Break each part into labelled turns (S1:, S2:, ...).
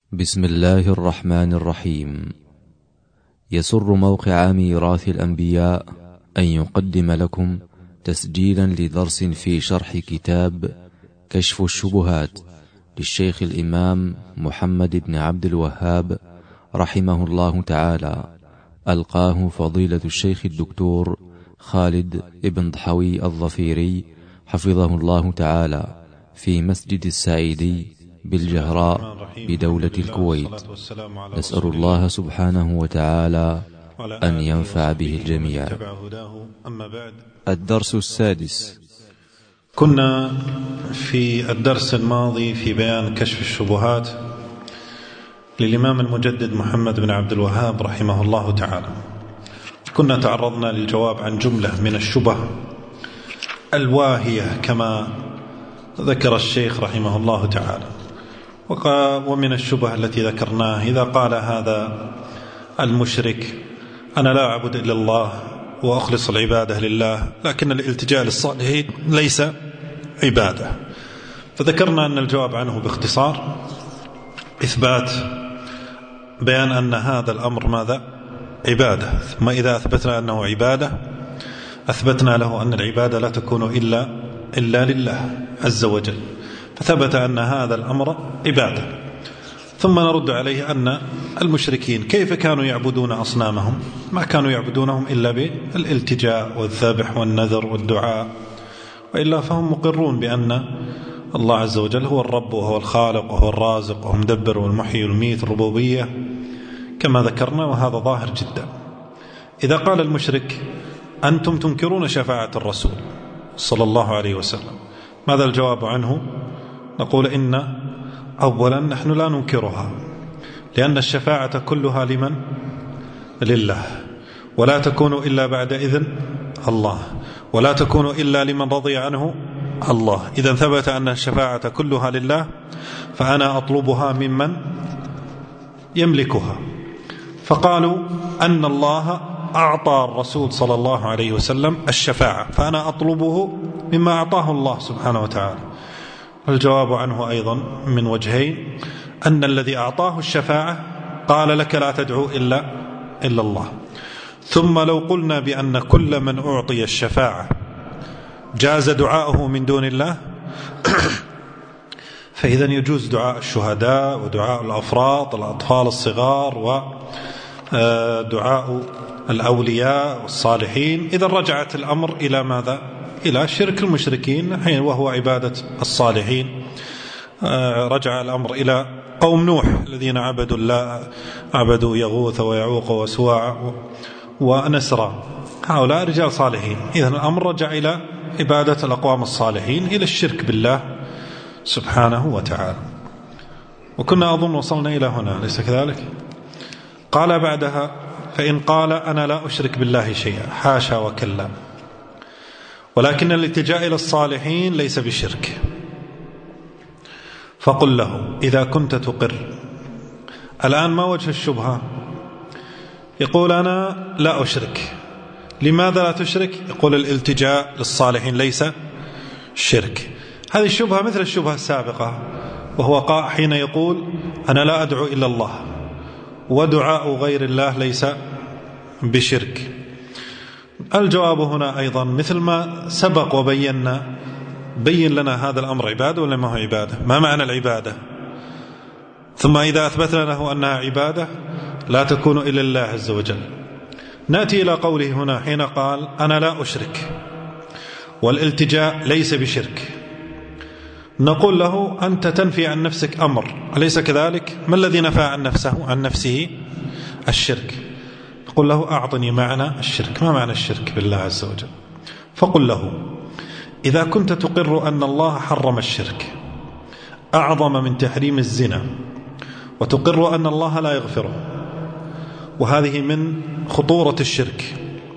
S1: بسم الله الرحمن الرحيم. يسر موقع ميراث الأنبياء أن يقدم لكم تسجيلا لدرس في شرح كتاب كشف الشبهات للشيخ الإمام محمد بن عبد الوهاب رحمه الله تعالى، ألقاه فضيلة الشيخ الدكتور خالد بن ضحوي الظفيري حفظه الله تعالى في مسجد السعيدي بالجهراء بدولة الكويت. نسأل الله سبحانه وتعالى أن ينفع به الجميع. الدرس السادس.
S2: كنا في الدرس الماضي في بيان كشف الشبهات للإمام المجدد محمد بن عبد الوهاب رحمه الله تعالى. كنا تعرضنا للجواب عن جملة من الشبه الواهية كما ذكر الشيخ رحمه الله تعالى. ومن الشبه التي ذكرناه إذا قال هذا المشرك أنا لا أعبد إلا الله وأخلص العبادة لله، لكن الالتجاء للصالحين ليس عبادة، فذكرنا أن الجواب عنه باختصار إثبات بيان أن هذا الأمر ماذا؟ عبادة. ثم إذا أثبتنا أنه عبادة أثبتنا له أن العبادة لا تكون إلا لله عز وجل، فثبت أن هذا الأمر عبادة. ثم نرد عليه أن المشركين كيف كانوا يعبدون أصنامهم؟ ما كانوا يعبدونهم إلا بالالتجاء والذبح والنذر والدعاء، وإلا فهم مقرون بأن الله عز وجل هو الرب وهو الخالق وهو الرازق وهو المدبر والمحيي والميت، الربوبية كما ذكرنا، وهذا ظاهر جدا. إذا قال المشرك أنتم تنكرون شفاعة الرسول صلى الله عليه وسلم، ماذا الجواب عنه؟ نقول إن أولا نحن لا ننكرها، لأن الشفاعة كلها لمن؟ لله، ولا تكون إلا بعد إذن الله، ولا تكون إلا لمن رضي عنه الله. إذا ثبت أن الشفاعة كلها لله فأنا أطلبها ممن يملكها. فقالوا أن الله أعطى الرسول صلى الله عليه وسلم الشفاعة، فأنا أطلبه مما أعطاه الله سبحانه وتعالى. الجواب عنه أيضا من وجهين، أن الذي أعطاه الشفاعة قال لك لا تدعو إلا الله. ثم لو قلنا بأن كل من أعطي الشفاعة جاز دعاؤه من دون الله فإذا يجوز دعاء الشهداء ودعاء الأفراط الأطفال الصغار ودعاء الأولياء والصالحين. إذا رجعت الأمر إلى ماذا؟ إلى شرك المشركين حين وهو عبادة الصالحين. رجع الأمر إلى قوم نوح الذين عبدوا الله، عبدوا يغوث ويعوق وسواع ونسرا، هؤلاء رجال صالحين. إذن الأمر رجع إلى عبادة الأقوام الصالحين، إلى الشرك بالله سبحانه وتعالى. وكنا أظن وصلنا إلى هنا، ليس كذلك؟ قال بعدها فإن قال أنا لا أشرك بالله شيئا، حاشا وكلا، ولكن الالتجاء إلى الصالحين ليس بشرك. فقل له إذا كنت تقر. الآن ما وجه الشبهة؟ يقول أنا لا أشرك. لماذا لا تشرك؟ يقول الالتجاء للصالحين ليس شرك. هذه الشبهة مثل الشبهة السابقة، وهو حين يقول أنا لا أدعو إلا الله ودعاء غير الله ليس بشرك. الجواب هنا أيضا مثل ما سبق وبينا، بين لنا هذا الأمر عبادة ولا ما هو عبادة؟ ما معنى العبادة؟ ثم إذا أثبتنا له أنها عبادة لا تكون إلا الله عز وجل. نأتي إلى قوله هنا حين قال أنا لا أشرك والالتجاء ليس بشرك، نقول له أنت تنفي عن نفسك أمر، أليس كذلك؟ ما الذي نفى عن نفسه؟ الشرك. قل له أعطني معنى الشرك، ما معنى الشرك بالله عز وجل؟ فقل له إذا كنت تقر أن الله حرم الشرك أعظم من تحريم الزنا، وتقر أن الله لا يغفره، وهذه من خطورة الشرك،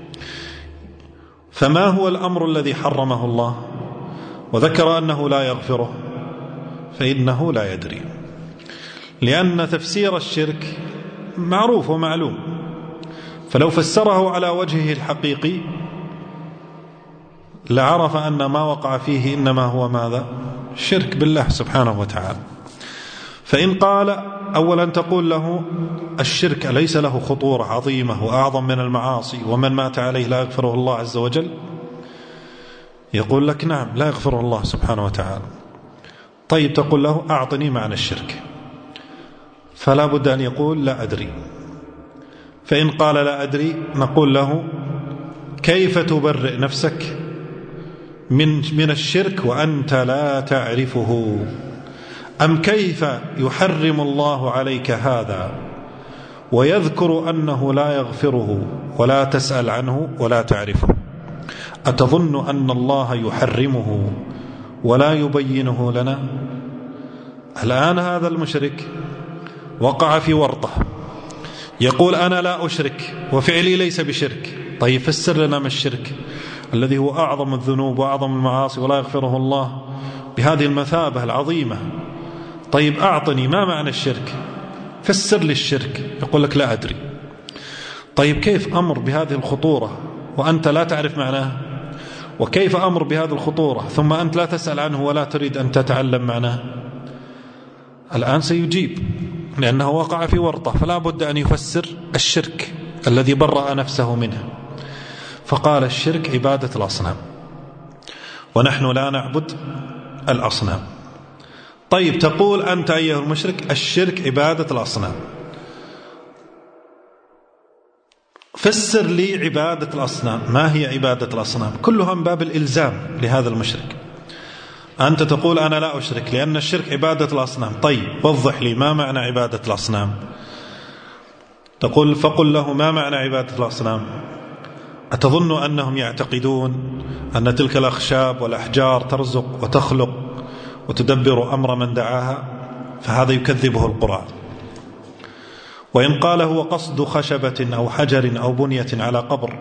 S2: فما هو الأمر الذي حرمه الله وذكر أنه لا يغفره؟ فإنه لا يدري، لأن تفسير الشرك معروف ومعلوم، فلو فسره على وجهه الحقيقي لعرف أن ما وقع فيه إنما هو ماذا؟ شرك بالله سبحانه وتعالى. فإن قال أولا تقول له الشرك ليس له خطورة عظيمة وأعظم من المعاصي ومن مات عليه لا يغفره الله عز وجل؟ يقول لك نعم لا يغفره الله سبحانه وتعالى. طيب تقول له أعطني معنى الشرك، فلا بد أن يقول لا أدري. فإن قال لا أدري نقول له كيف تبرئ نفسك من الشرك وأنت لا تعرفه؟ أم كيف يحرم الله عليك هذا ويذكر أنه لا يغفره ولا تسأل عنه ولا تعرفه؟ أتظن أن الله يحرمه ولا يبينه لنا؟ الآن هذا المشرك وقع في ورطة، يقول أنا لا أشرك وفعلي ليس بشرك. طيب فسر لنا ما الشرك الذي هو أعظم الذنوب وأعظم المعاصي ولا يغفره الله بهذه المثابة العظيمة. طيب أعطني ما معنى الشرك، فسر لي الشرك. يقول لك لا أدري. طيب كيف أمر بهذه الخطورة وأنت لا تعرف معناه؟ وكيف أمر بهذه الخطورة ثم أنت لا تسأل عنه ولا تريد أن تتعلم معناه؟ الآن سيجيب لأنه وقع في ورطة، فلا بد أن يفسر الشرك الذي برأ نفسه منه. فقال الشرك عبادة الأصنام، ونحن لا نعبد الأصنام. طيب تقول أنت أيها المشرك الشرك عبادة الأصنام، فسر لي عبادة الأصنام، ما هي عبادة الأصنام؟ كلها من باب الإلزام لهذا المشرك. أنت تقول أنا لا أشرك لأن الشرك عبادة الأصنام. طيب وضح لي ما معنى عبادة الأصنام. تقول فقل له ما معنى عبادة الأصنام؟ أتظن أنهم يعتقدون أن تلك الأخشاب والأحجار ترزق وتخلق وتدبر أمر من دعاها؟ فهذا يكذبه القرآن. وإن قال هو قصد خشبة أو حجر أو بنية على قبر،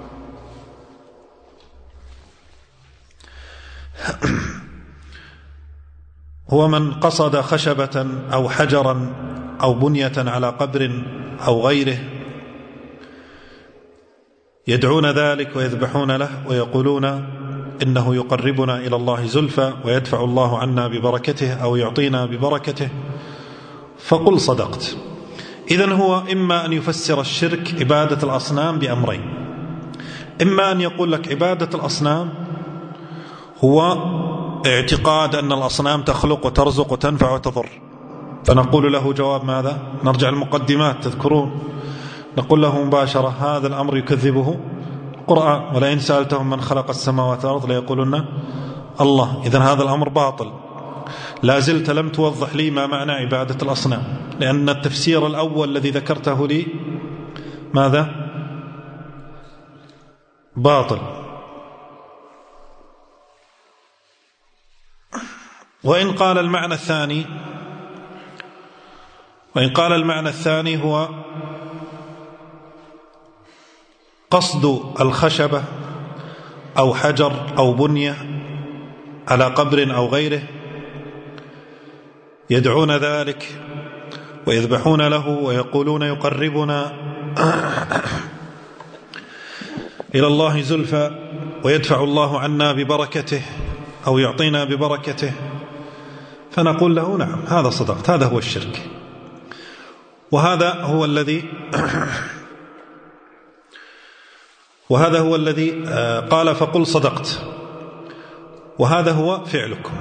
S2: هو من قصد خشبة أو حجرا أو بنية على قبر أو غيره يدعون ذلك ويذبحون له ويقولون إنه يقربنا إلى الله زلفى ويدفع الله عنا ببركته أو يعطينا ببركته، فقل صدقت. إذن هو إما أن يفسر الشرك عبادة الأصنام بأمرين: إما أن يقول لك عبادة الأصنام هو اعتقاد أن الأصنام تخلق وترزق وتنفع وتضر، فنقول له جواب ماذا؟ نرجع المقدمات تذكرون، نقول له مباشرة هذا الأمر يكذبه القرآن، ولئن سألتهم من خلق السماوات والأرض ليقولون الله. إذن هذا الأمر باطل. لا زلت لم توضح لي ما معنى عبادة الأصنام، لأن التفسير الأول الذي ذكرته لي ماذا؟ باطل. وإن قال المعنى الثاني هو قصد الخشبة أو حجر أو بنية على قبر أو غيره يدعون ذلك ويذبحون له ويقولون يقربنا إلى الله زلفى ويدفع الله عنا ببركته أو يعطينا ببركته، فنقول له نعم هذا صدقت، هذا هو الشرك، وهذا هو الذي قال فقل صدقت، وهذا هو فعلكم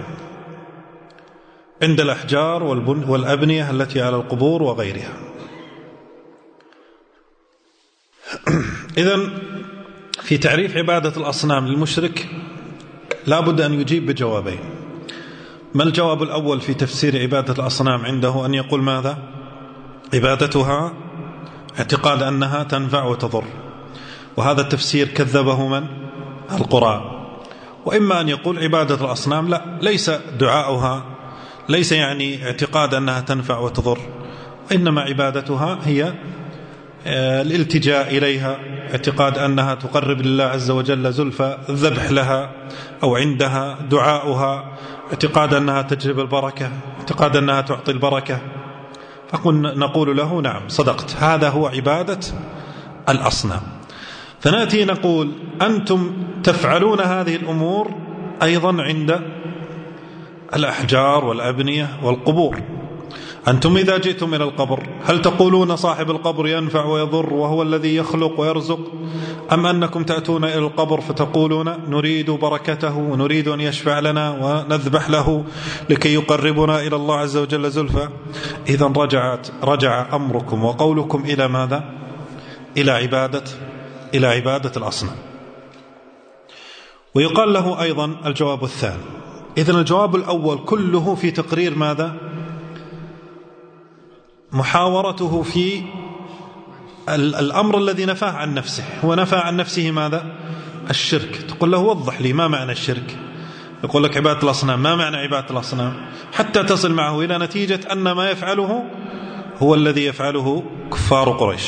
S2: عند الأحجار والأبنية التي على القبور وغيرها. إذن في تعريف عبادة الأصنام للمشرك لا بد أن يجيب بجوابين. ما الجواب الأول في تفسير عبادة الأصنام عنده؟ أن يقول ماذا؟ عبادتها اعتقاد أنها تنفع وتضر، وهذا التفسير كذبه من؟ القرآن. وإما أن يقول عبادة الأصنام لا، ليس دعاؤها، ليس يعني اعتقاد أنها تنفع وتضر، إنما عبادتها هي الالتجاء إليها، اعتقاد أنها تقرب لله عز وجل زلفى، الذبح لها أو عندها، دعاؤها اعتقاد أنها تجلب البركة، اعتقاد أنها تعطي البركة. نقول له نعم صدقت، هذا هو عبادة الأصنام. فنأتي نقول أنتم تفعلون هذه الأمور أيضا عند الأحجار والأبنية والقبور. أنتم إذا جئتم إلى القبر هل تقولون صاحب القبر ينفع ويضر وهو الذي يخلق ويرزق، أم أنكم تأتون إلى القبر فتقولون نريد بركته ونريد أن يشفع لنا ونذبح له لكي يقربنا إلى الله عز وجل زلفى؟ إذن رجع أمركم وقولكم إلى ماذا؟ إلى عبادة الأصنام. ويقال له أيضا الجواب الثاني. إذن الجواب الأول كله في تقرير ماذا؟ محاورته في الأمر الذي نفاه عن نفسه. هو نفى عن نفسه ماذا؟ الشرك. تقول له وضح لي ما معنى الشرك، يقول لك عبادة الأصنام. ما معنى عبادة الأصنام؟ حتى تصل معه إلى نتيجة أن ما يفعله هو الذي يفعله كفار قريش،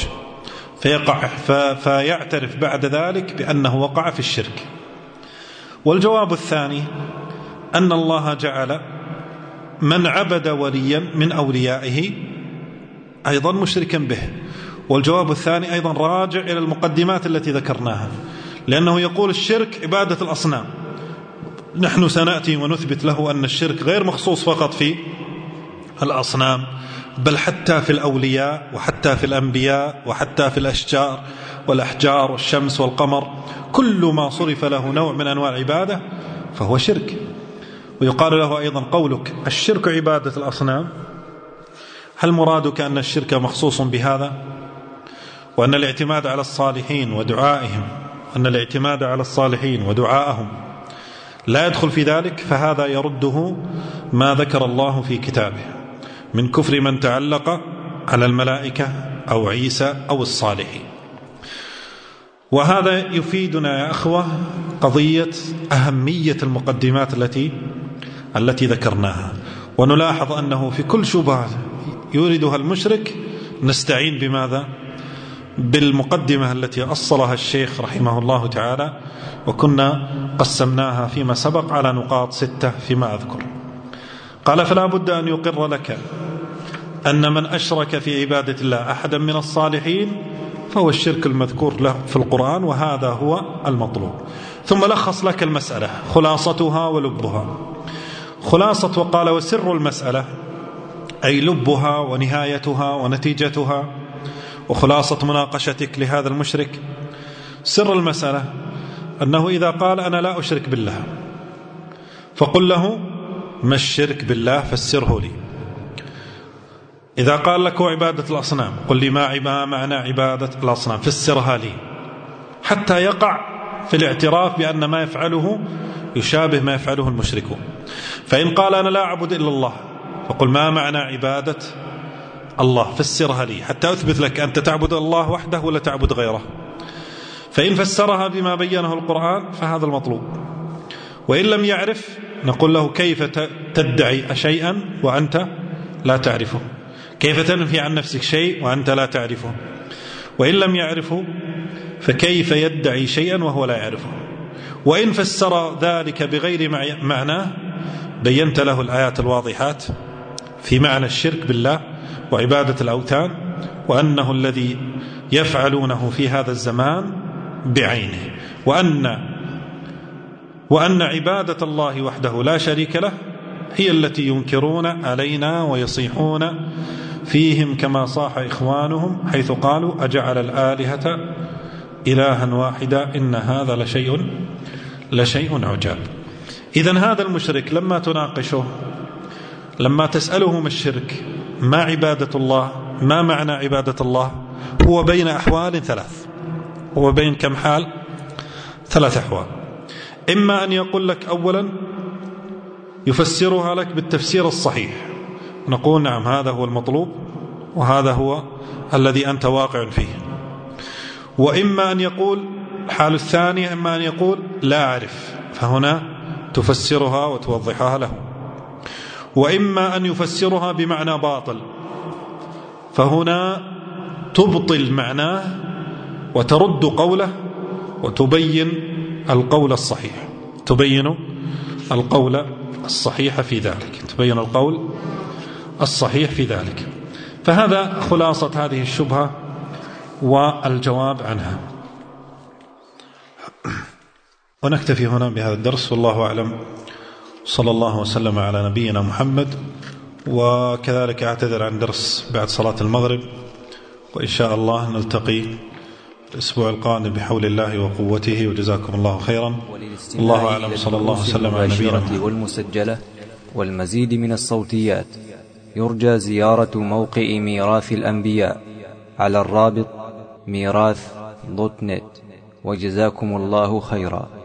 S2: فيعترف بعد ذلك بأنه وقع في الشرك. والجواب الثاني أن الله جعل من عبد وليا من أوليائه أيضا مشركا به. والجواب الثاني أيضا راجع إلى المقدمات التي ذكرناها، لأنه يقول الشرك عبادة الأصنام. نحن سنأتي ونثبت له أن الشرك غير مخصوص فقط في الأصنام، بل حتى في الأولياء وحتى في الأنبياء وحتى في الأشجار والأحجار والشمس والقمر. كل ما صرف له نوع من أنواع العبادة فهو شرك. ويقال له أيضا قولك الشرك عبادة الأصنام، هل مرادك أن الشرك مخصوص بهذا، وأن الاعتماد على الصالحين ودعائهم ودعائهم لا يدخل في ذلك؟ فهذا يرده ما ذكر الله في كتابه من كفر من تعلق على الملائكة أو عيسى أو الصالحين. وهذا يفيدنا يا أخوة قضية أهمية المقدمات التي ذكرناها. ونلاحظ أنه في كل شبهة يريدها المشرك نستعين بماذا؟ بالمقدمة التي أصلها الشيخ رحمه الله تعالى، وكنا قسمناها فيما سبق على نقاط 6 فيما أذكر. قال فلا بد أن يقر لك أن من أشرك في عبادة الله أحدا من الصالحين فهو الشرك المذكور له في القرآن، وهذا هو المطلوب. ثم لخص لك المسألة خلاصتها ولبها. خلاصة وقال وسر المسألة أي لبها ونهايتها ونتيجتها وخلاصة مناقشتك لهذا المشرك. سر المسألة أنه إذا قال أنا لا أشرك بالله فقل له ما الشرك بالله فسره لي. إذا قال لك عبادة الأصنام قل لي ما معنى عبادة الأصنام فسرها لي، حتى يقع في الاعتراف بأن ما يفعله يشابه ما يفعله المشركون. فإن قال أنا لا أعبد إلا الله فقل ما معنى عبادة الله فسرها لي، حتى أثبت لك أنت تعبد الله وحده ولا تعبد غيره. فإن فسرها بما بينه القرآن فهذا المطلوب. وإن لم يعرف نقول له كيف تدعي شيئا وأنت لا تعرفه، كيف تنفي عن نفسك شيء وأنت لا تعرفه. وإن لم يعرفه فكيف يدعي شيئا وهو لا يعرفه. وإن فسر ذلك بغير معناه بينت له الآيات الواضحات في معنى الشرك بالله وعبادة الأوثان، وأنه الذي يفعلونه في هذا الزمان بعينه، وأن عبادة الله وحده لا شريك له هي التي ينكرون علينا ويصيحون فيهم كما صاح إخوانهم حيث قالوا أجعل الآلهة إلها واحدا إن هذا لشيء عجاب. إذن هذا المشرك لما تناقشه، لما تسأله ما الشرك، ما عبادة الله، ما معنى عبادة الله، هو بين أحوال 3. هو بين كم حال؟ 3 أحوال. إما أن يقول لك أولا يفسرها لك بالتفسير الصحيح، نقول نعم هذا هو المطلوب وهذا هو الذي أنت واقع فيه. وإما أن يقول الحال الثانية، إما أن يقول لا أعرف، فهنا تفسرها وتوضحها له. وإما أن يفسرها بمعنى باطل، فهنا تبطل معناه وترد قوله وتبين القول الصحيح، تبين القول الصحيح في ذلك، تبين القول الصحيح في ذلك. فهذا خلاصة هذه الشبهة والجواب عنها. ونكتفي هنا بهذا الدرس، والله أعلم. صلى الله وسلم على نبينا محمد وكذلك أعتذر عن درس بعد صلاة المغرب، وإن شاء الله نلتقي الأسبوع القادم بحول الله وقوته، وجزاكم الله خيرا. الله أعلم، صلى الله وسلم على نبينا محمد.
S3: والمسجلة والمزيد من الصوتيات يرجى زيارة موقع ميراث الأنبياء على الرابط ميراث.net. وجزاكم الله خيرا.